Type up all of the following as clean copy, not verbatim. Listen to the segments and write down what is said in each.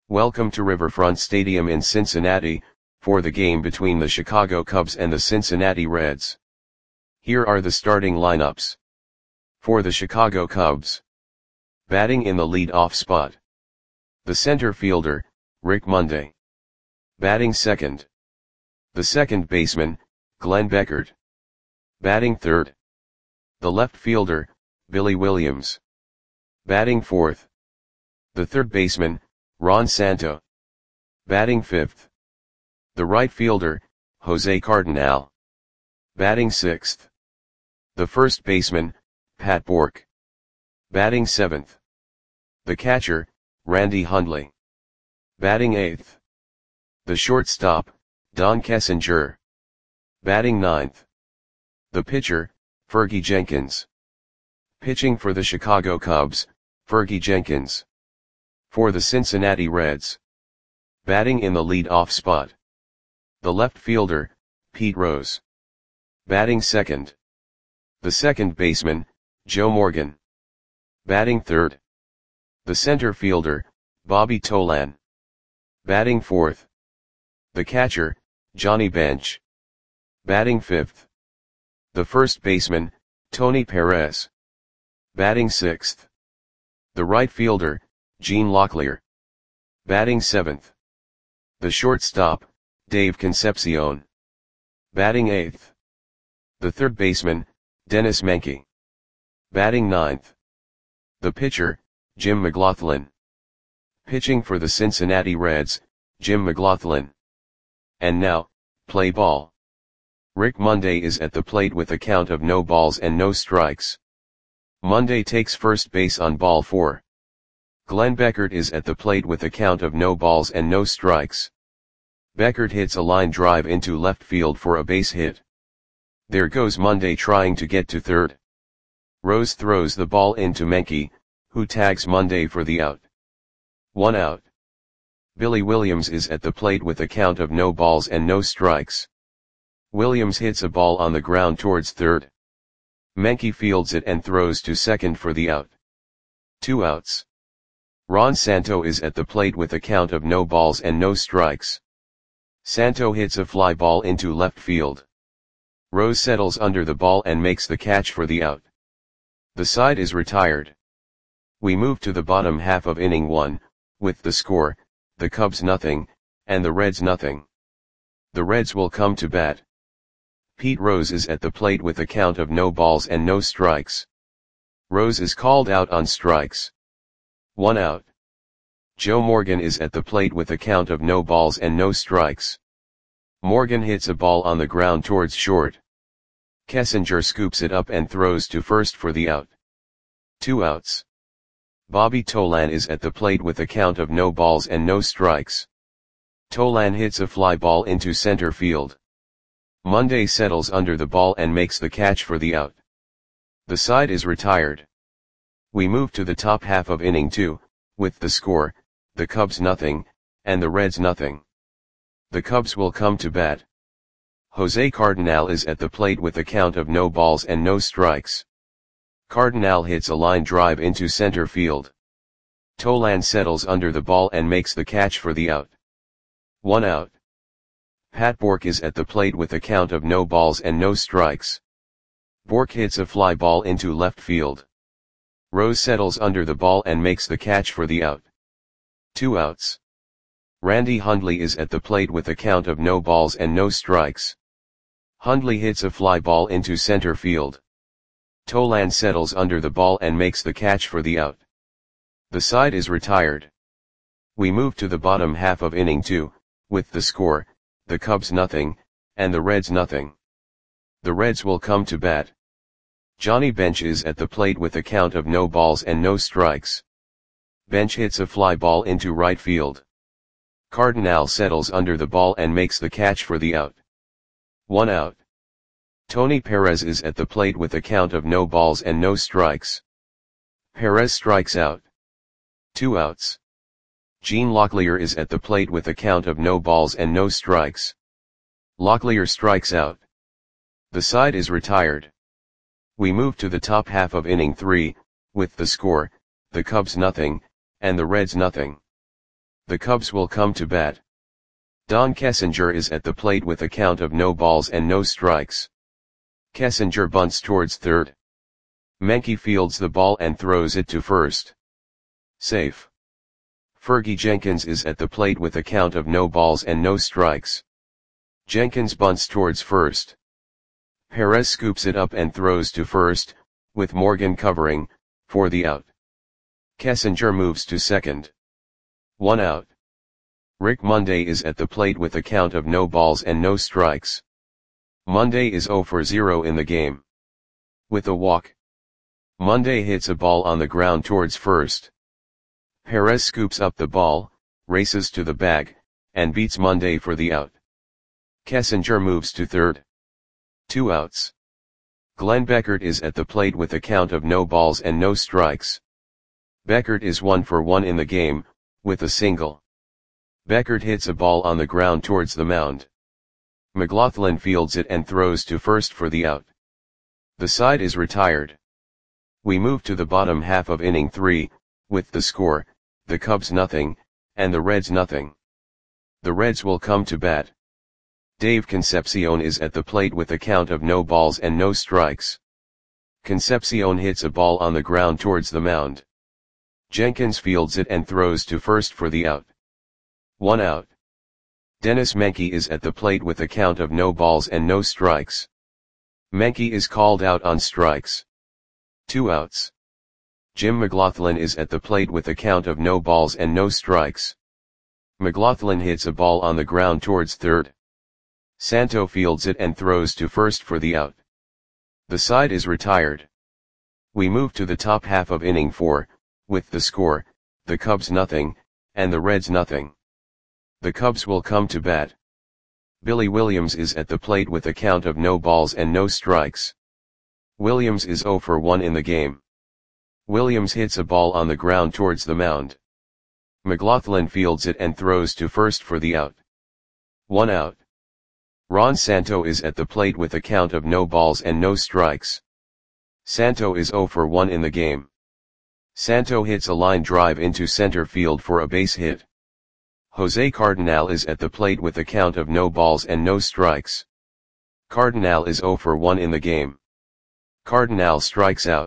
Welcome to Riverfront Stadium in Cincinnati, for the game between the Chicago Cubs and the Cincinnati Reds. Here are the starting lineups. For the Chicago Cubs. Batting in the lead-off spot. The center fielder, Rick Monday. Batting second. The second baseman, Glenn Beckert. Batting third. The left fielder, Billy Williams. Batting fourth. The third baseman, Ron Santo. Batting fifth. The right fielder, Jose Cardenal. Batting sixth. The first baseman, Pat Bourque. Batting seventh. The catcher, Randy Hundley. Batting eighth. The shortstop, Don Kessinger. Batting ninth. The pitcher, Fergie Jenkins. Pitching for the Chicago Cubs, Fergie Jenkins. For the Cincinnati Reds. Batting in the lead-off spot. The left fielder, Pete Rose. Batting second. The second baseman, Joe Morgan. Batting third. The center fielder, Bobby Tolan. Batting fourth. The catcher, Johnny Bench. Batting fifth. The first baseman, Tony Perez. Batting sixth. The right fielder, Gene Locklear. Batting seventh. The shortstop, Dave Concepcion. Batting eighth. The third baseman, Dennis Menke. Batting ninth. The pitcher, Jim McLaughlin. Pitching for the Cincinnati Reds, Jim McLaughlin. And now, play ball. Rick Monday is at the plate with a count of no balls and no strikes. Monday takes first base on ball 4. Glenn Beckert is at the plate with a count of no balls and no strikes. Beckert hits a line drive into left field for a base hit. There goes Monday trying to get to third. Rose throws the ball into Menke, who tags Monday for the out. 1 out. Billy Williams is at the plate with a count of no balls and no strikes. Williams hits a ball on the ground towards third. Menke fields it and throws to second for the out. 2 outs. Ron Santo is at the plate with a count of no balls and no strikes. Santo hits a fly ball into left field. Rose settles under the ball and makes the catch for the out. The side is retired. We move to the bottom half of inning 1, with the score, the Cubs nothing, and the Reds nothing. The Reds will come to bat. Pete Rose is at the plate with a count of no balls and no strikes. Rose is called out on strikes. 1 out. Joe Morgan is at the plate with a count of no balls and no strikes. Morgan hits a ball on the ground towards short. Kessinger scoops it up and throws to first for the out. 2 outs. Bobby Tolan is at the plate with a count of no balls and no strikes. Tolan hits a fly ball into center field. Monday settles under the ball and makes the catch for the out. The side is retired. We move to the top half of inning 2, with the score, the Cubs nothing, and the Reds nothing. The Cubs will come to bat. Jose Cardenal is at the plate with a count of no balls and no strikes. Cardenal hits a line drive into center field. Tolan settles under the ball and makes the catch for the out. 1 out. Pat Bourque is at the plate with a count of no balls and no strikes. Bourque hits a fly ball into left field. Rose settles under the ball and makes the catch for the out. 2 outs. Randy Hundley is at the plate with a count of no balls and no strikes. Hundley hits a fly ball into center field. Tolan settles under the ball and makes the catch for the out. The side is retired. We move to the bottom half of inning 2, with the score, the Cubs nothing, and the Reds nothing. The Reds will come to bat. Johnny Bench is at the plate with a count of no balls and no strikes. Bench hits a fly ball into right field. Cardenal settles under the ball and makes the catch for the out. 1 out. Tony Perez is at the plate with a count of no balls and no strikes. Perez strikes out. 2 outs. Gene Locklear is at the plate with a count of no balls and no strikes. Locklear strikes out. The side is retired. We move to the top half of inning 3, with the score, the Cubs nothing, and the Reds nothing. The Cubs will come to bat. Don Kessinger is at the plate with a count of no balls and no strikes. Kessinger bunts towards third. Menke fields the ball and throws it to first. Safe. Fergie Jenkins is at the plate with a count of no balls and no strikes. Jenkins bunts towards first. Perez scoops it up and throws to first, with Morgan covering, for the out. Kessinger moves to second. 1 out. Rick Monday is at the plate with a count of no balls and no strikes. Monday is 0 for 0 in the game. With a walk. Monday hits a ball on the ground towards first. Perez scoops up the ball, races to the bag, and beats Monday for the out. Kessinger moves to third. 2 outs. Glenn Beckert is at the plate with a count of no balls and no strikes. Beckert is 1 for 1 in the game, with a single. Beckert hits a ball on the ground towards the mound. McLaughlin fields it and throws to first for the out. The side is retired. We move to the bottom half of inning 3, with the score, the Cubs nothing, and the Reds nothing. The Reds will come to bat. Dave Concepcion is at the plate with a count of no balls and no strikes. Concepcion hits a ball on the ground towards the mound. Jenkins fields it and throws to first for the out. 1 out. Dennis Menke is at the plate with a count of no balls and no strikes. Menke is called out on strikes. 2 outs. Jim McLaughlin is at the plate with a count of no balls and no strikes. McLaughlin hits a ball on the ground towards third. Santo fields it and throws to first for the out. The side is retired. We move to the top half of inning 4, with the score, the Cubs nothing, and the Reds nothing. The Cubs will come to bat. Billy Williams is at the plate with a count of no balls and no strikes. Williams is 0 for 1 in the game. Williams hits a ball on the ground towards the mound. McLaughlin fields it and throws to first for the out. 1 out. Ron Santo is at the plate with a count of no balls and no strikes. Santo is 0 for 1 in the game. Santo hits a line drive into center field for a base hit. Jose Cardinal is at the plate with a count of no balls and no strikes. Cardinal is 0 for 1 in the game. Cardinal strikes out.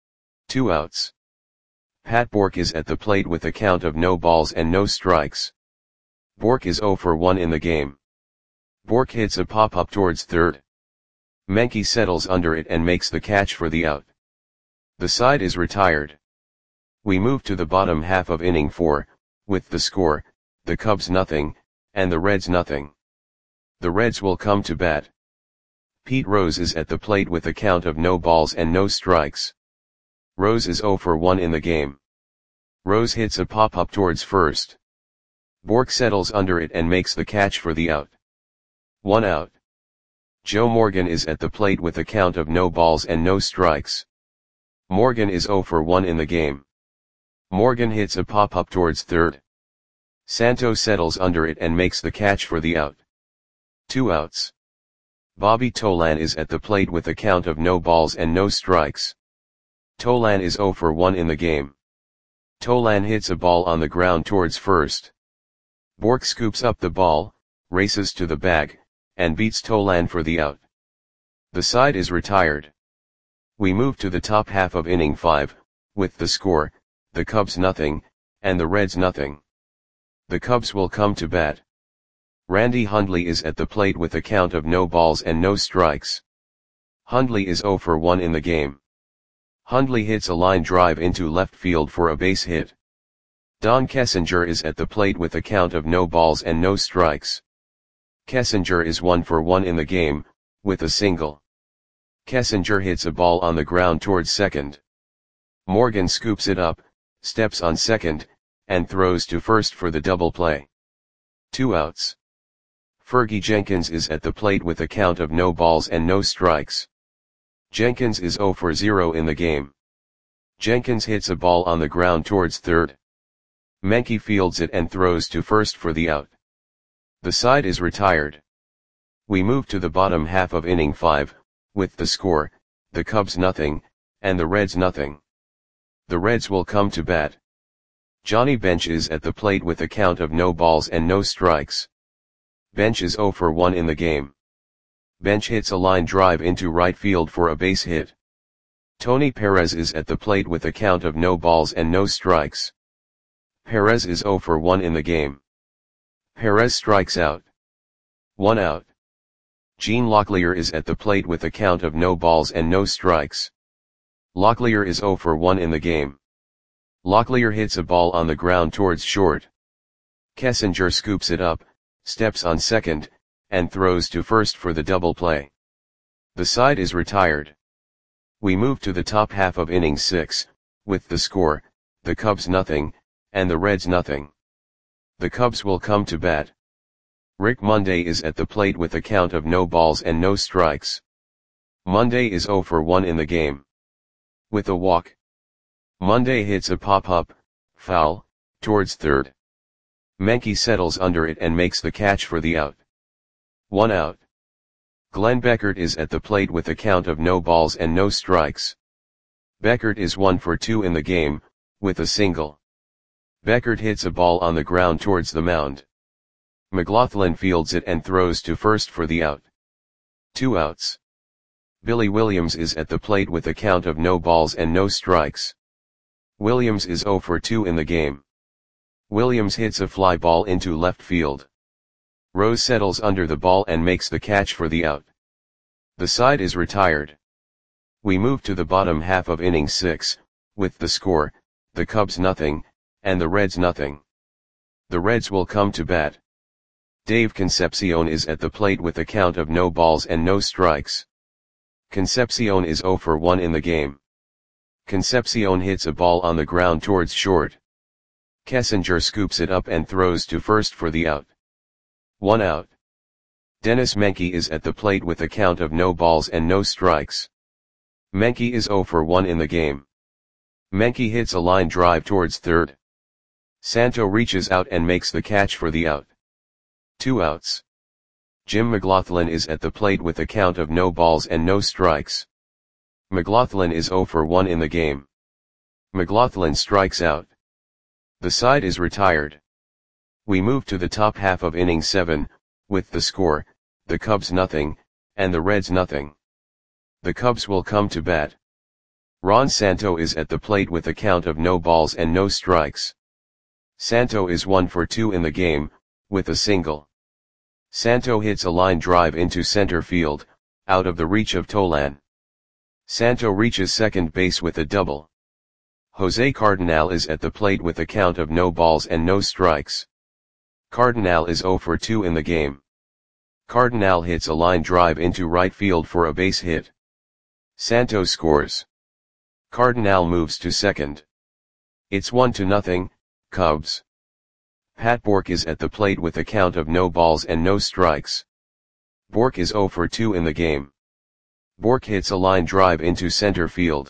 2 outs. Pat Bork is at the plate with a count of no balls and no strikes. Bork is 0 for 1 in the game. Bork hits a pop-up towards third. Menke settles under it and makes the catch for the out. The side is retired. We move to the bottom half of inning 4, with the score, the Cubs nothing, and the Reds nothing. The Reds will come to bat. Pete Rose is at the plate with a count of no balls and no strikes. Rose is 0 for 1 in the game. Rose hits a pop-up towards first. Bork settles under it and makes the catch for the out. 1 out. Joe Morgan is at the plate with a count of no balls and no strikes. Morgan is 0 for 1 in the game. Morgan hits a pop-up towards third. Santo settles under it and makes the catch for the out. 2 outs. Bobby Tolan is at the plate with a count of no balls and no strikes. Tolan is 0 for 1 in the game. Tolan hits a ball on the ground towards first. Bork scoops up the ball, races to the bag, and beats Tolan for the out. The side is retired. We move to the top half of inning 5, with the score, the Cubs nothing, and the Reds nothing. The Cubs will come to bat. Randy Hundley is at the plate with a count of no balls and no strikes. Hundley is 0 for 1 in the game. Hundley hits a line drive into left field for a base hit. Don Kessinger is at the plate with a count of no balls and no strikes. Kessinger is 1 for 1 in the game, with a single. Kessinger hits a ball on the ground towards second. Morgan scoops it up, steps on second, and throws to first for the double play. 2 outs. Fergie Jenkins is at the plate with a count of no balls and no strikes. Jenkins is 0 for 0 in the game. Jenkins hits a ball on the ground towards third. Menke fields it and throws to first for the out. The side is retired. We move to the bottom half of inning 5, with the score, the Cubs nothing, and the Reds nothing. The Reds will come to bat. Johnny Bench is at the plate with a count of no balls and no strikes. Bench is 0 for 1 in the game. Bench hits a line drive into right field for a base hit. Tony Perez is at the plate with a count of no balls and no strikes. Perez is 0 for 1 in the game. Perez strikes out. 1 out. Gene Locklear is at the plate with a count of no balls and no strikes. Locklear is 0 for 1 in the game. Locklear hits a ball on the ground towards short. Kessinger scoops it up, steps on second, and throws to first for the double play. The side is retired. We move to the top half of inning 6, with the score, the Cubs nothing, and the Reds nothing. The Cubs will come to bat. Rick Monday is at the plate with a count of no balls and no strikes. Monday is 0 for 1 in the game. With a walk. Monday hits a pop-up, foul, towards third. Menke settles under it and makes the catch for the out. 1 out. Glenn Beckert is at the plate with a count of no balls and no strikes. Beckert is 1 for 2 in the game, with a single. Beckert hits a ball on the ground towards the mound. McLaughlin fields it and throws to first for the out. 2 outs. Billy Williams is at the plate with a count of no balls and no strikes. Williams is 0 for 2 in the game. Williams hits a fly ball into left field. Rose settles under the ball and makes the catch for the out. The side is retired. We move to the bottom half of inning 6, with the score, the Cubs nothing, and the Reds nothing. The Reds will come to bat. Dave Concepcion is at the plate with a count of no balls and no strikes. Concepcion is 0 for 1 in the game. Concepcion hits a ball on the ground towards short. Kessinger scoops it up and throws to first for the out. 1 out. Dennis Menke is at the plate with a count of no balls and no strikes. Menke is 0 for 1 in the game. Menke hits a line drive towards third. Santo reaches out and makes the catch for the out. 2 outs. Jim McLaughlin is at the plate with a count of no balls and no strikes. McLaughlin is 0 for 1 in the game. McLaughlin strikes out. The side is retired. We move to the top half of inning 7, with the score, the Cubs nothing, and the Reds nothing. The Cubs will come to bat. Ron Santo is at the plate with a count of no balls and no strikes. Santo is 1 for 2 in the game, with a single. Santo hits a line drive into center field, out of the reach of Tolan. Santo reaches second base with a double. Jose Cardenal is at the plate with a count of no balls and no strikes. Cardenal is 0 for 2 in the game. Cardenal hits a line drive into right field for a base hit. Santo scores. Cardenal moves to second. It's 1-0, Cubs. Pat Bork is at the plate with a count of no balls and no strikes. Bork is 0 for 2 in the game. Bork hits a line drive into center field.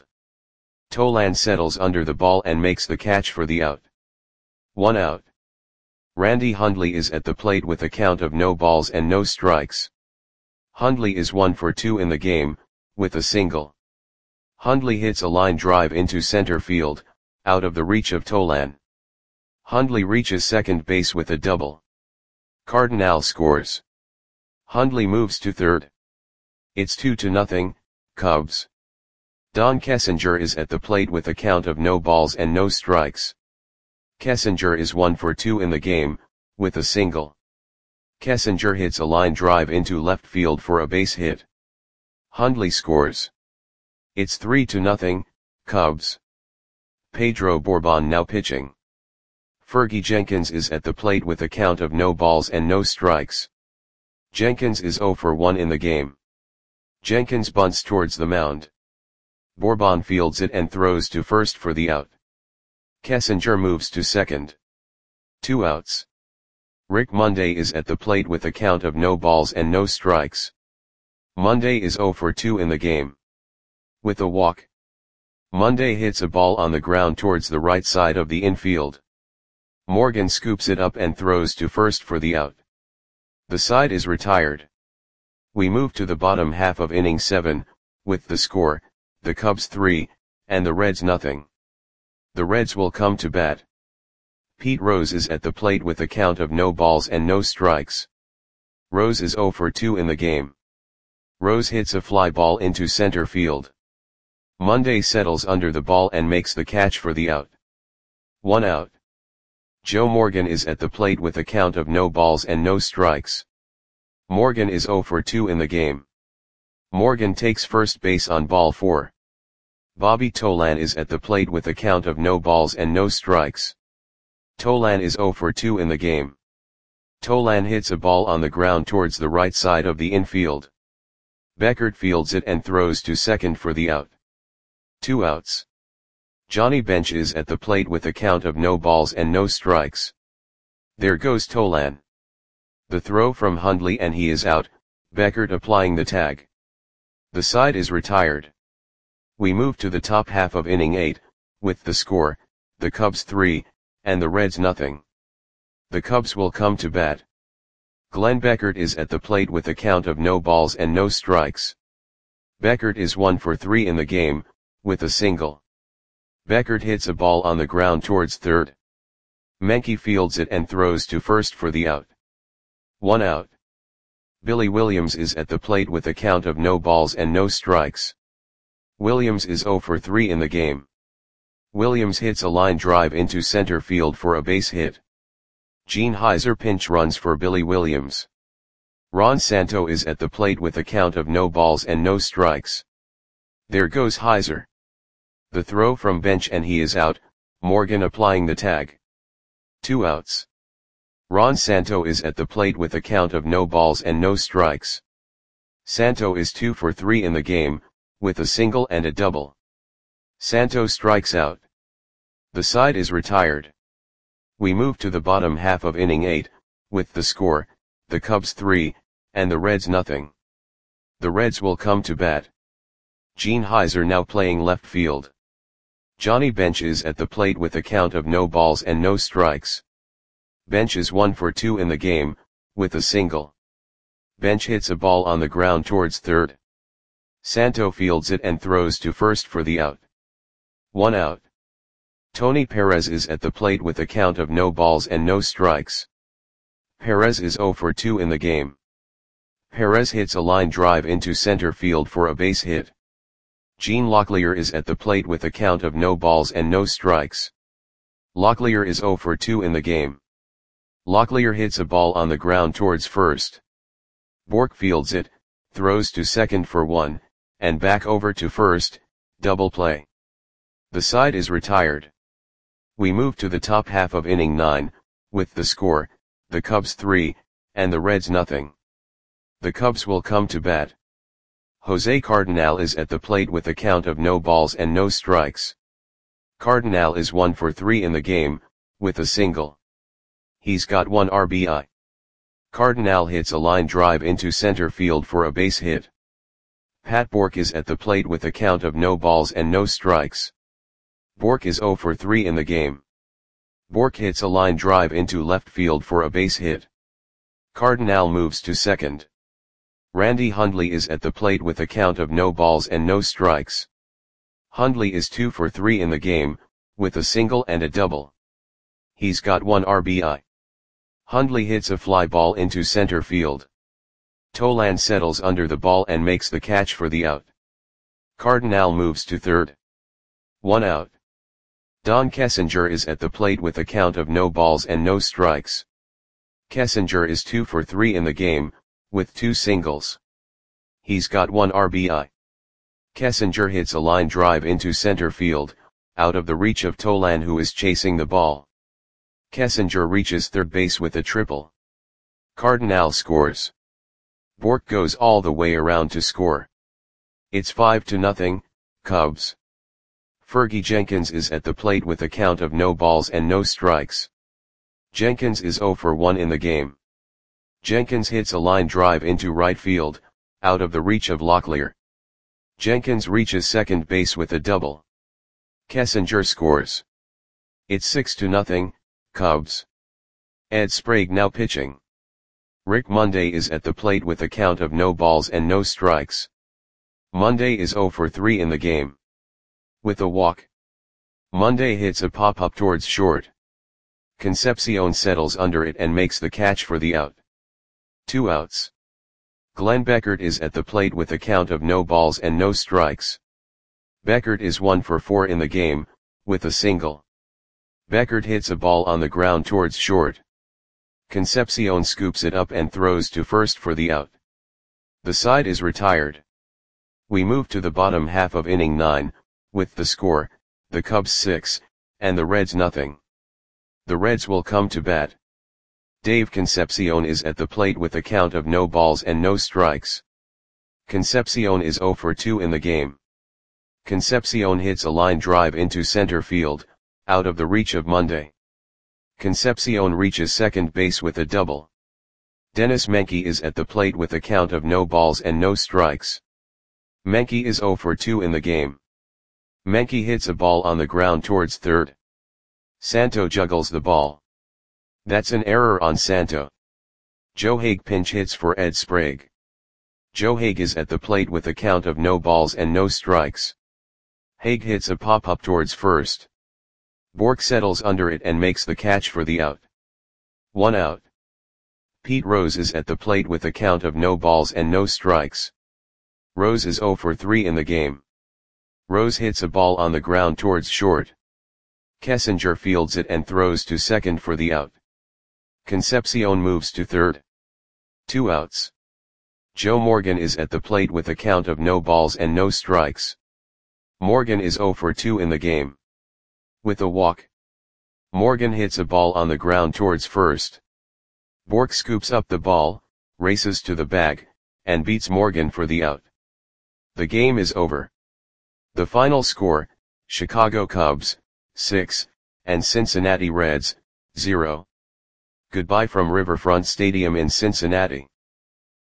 Tolan settles under the ball and makes the catch for the out. 1 out. Randy Hundley is at the plate with a count of no balls and no strikes. Hundley is 1 for 2 in the game, with a single. Hundley hits a line drive into center field, out of the reach of Tolan. Hundley reaches second base with a double. Cardenal scores. Hundley moves to third. It's 2-0, Cubs. Don Kessinger is at the plate with a count of no balls and no strikes. Kessinger is 1 for 2 in the game, with a single. Kessinger hits a line drive into left field for a base hit. Hundley scores. It's 3-0, Cubs. Pedro Bourbon now pitching. Fergie Jenkins is at the plate with a count of no balls and no strikes. Jenkins is 0 for 1 in the game. Jenkins bunts towards the mound. Bourbon fields it and throws to first for the out. Kessinger moves to second. 2 outs. Rick Monday is at the plate with a count of no balls and no strikes. Monday is 0 for 2 in the game. With a walk. Monday hits a ball on the ground towards the right side of the infield. Morgan scoops it up and throws to first for the out. The side is retired. We move to the bottom half of inning 7, with the score, the Cubs 3, and the Reds nothing. The Reds will come to bat. Pete Rose is at the plate with a count of no balls and no strikes. Rose is 0 for 2 in the game. Rose hits a fly ball into center field. Monday settles under the ball and makes the catch for the out. 1 out. Joe Morgan is at the plate with a count of no balls and no strikes. Morgan is 0 for 2 in the game. Morgan takes first base on ball 4. Bobby Tolan is at the plate with a count of no balls and no strikes. Tolan is 0 for 2 in the game. Tolan hits a ball on the ground towards the right side of the infield. Beckert fields it and throws to second for the out. 2 outs. Johnny Bench is at the plate with a count of no balls and no strikes. There goes Tolan. The throw from Hundley and he is out, Beckert applying the tag. The side is retired. We move to the top half of inning 8, with the score, the Cubs 3, and the Reds nothing. The Cubs will come to bat. Glenn Beckert is at the plate with a count of no balls and no strikes. Beckert is 1 for 3 in the game, with a single. Beckert hits a ball on the ground towards third. Menke fields it and throws to first for the out. 1 out. Billy Williams is at the plate with a count of no balls and no strikes. Williams is 0 for 3 in the game. Williams hits a line drive into center field for a base hit. Gene Heiser pinch runs for Billy Williams. Ron Santo is at the plate with a count of no balls and no strikes. There goes Heiser. The throw from Bench and he is out, Morgan applying the tag. 2 outs. Ron Santo is at the plate with a count of no balls and no strikes. Santo is 2 for 3 in the game, with a single and a double. Santo strikes out. The side is retired. We move to the bottom half of inning 8, with the score, the Cubs 3, and the Reds nothing. The Reds will come to bat. Gene Heiser now playing left field. Johnny Bench is at the plate with a count of no balls and no strikes. Bench is 1 for 2 in the game, with a single. Bench hits a ball on the ground towards third. Santo fields it and throws to first for the out. 1 out. Tony Perez is at the plate with a count of no balls and no strikes. Perez is 0 for 2 in the game. Perez hits a line drive into center field for a base hit. Gene Locklear is at the plate with a count of no balls and no strikes. Locklear is 0 for 2 in the game. Locklear hits a ball on the ground towards first. Bork fields it, throws to second for 1, and back over to first, double play. The side is retired. We move to the top half of inning 9, with the score, the Cubs 3, and the Reds nothing. The Cubs will come to bat. Jose Cardinal is at the plate with a count of no balls and no strikes. Cardinal is 1 for 3 in the game, with a single. He's got 1 RBI. Cardinal hits a line drive into center field for a base hit. Pat Bork is at the plate with a count of no balls and no strikes. Bork is 0 for 3 in the game. Bork hits a line drive into left field for a base hit. Cardinal moves to second. Randy Hundley is at the plate with a count of no balls and no strikes. Hundley is 2 for 3 in the game, with a single and a double. He's got 1 RBI. Hundley hits a fly ball into center field. Tolan settles under the ball and makes the catch for the out. Cardinal moves to third. 1 out. Don Kessinger is at the plate with a count of no balls and no strikes. Kessinger is 2 for 3 in the game, with 2 singles. He's got 1 RBI. Kessinger hits a line drive into center field, out of the reach of Tolan who is chasing the ball. Kessinger reaches third base with a triple. Cardinal scores. Bork goes all the way around to score. It's 5-0, Cubs. Fergie Jenkins is at the plate with a count of no balls and no strikes. Jenkins is 0 for 1 in the game. Jenkins hits a line drive into right field, out of the reach of Locklear. Jenkins reaches second base with a double. Kessinger scores. It's 6-0, Cubs. Ed Sprague now pitching. Rick Monday is at the plate with a count of no balls and no strikes. Monday is 0 for 3 in the game. With a walk. Monday hits a pop-up towards short. Concepcion settles under it and makes the catch for the out. 2 outs. Glenn Beckert is at the plate with a count of no balls and no strikes. Beckert is 1 for 4 in the game, with a single. Beckert hits a ball on the ground towards short. Concepcion scoops it up and throws to first for the out. The side is retired. We move to the bottom half of inning 9, with the score, the Cubs 6, and the Reds nothing. The Reds will come to bat. Dave Concepcion is at the plate with a count of no balls and no strikes. Concepcion is 0 for 2 in the game. Concepcion hits a line drive into center field, out of the reach of Monday. Concepcion reaches second base with a double. Dennis Menke is at the plate with a count of no balls and no strikes. Menke is 0 for 2 in the game. Menke hits a ball on the ground towards third. Santo juggles the ball. That's an error on Santo. Joe Hague pinch hits for Ed Sprague. Joe Hague is at the plate with a count of no balls and no strikes. Hague hits a pop-up towards first. Bork settles under it and makes the catch for the out. 1 out. Pete Rose is at the plate with a count of no balls and no strikes. Rose is 0 for 3 in the game. Rose hits a ball on the ground towards short. Kessinger fields it and throws to second for the out. Concepcion moves to third. 2 outs. Joe Morgan is at the plate with a count of no balls and no strikes. Morgan is 0 for 2 in the game. With a walk. Morgan hits a ball on the ground towards first. Bork scoops up the ball, races to the bag, and beats Morgan for the out. The game is over. The final score, Chicago Cubs, 6, and Cincinnati Reds, 0. Goodbye from Riverfront Stadium in Cincinnati.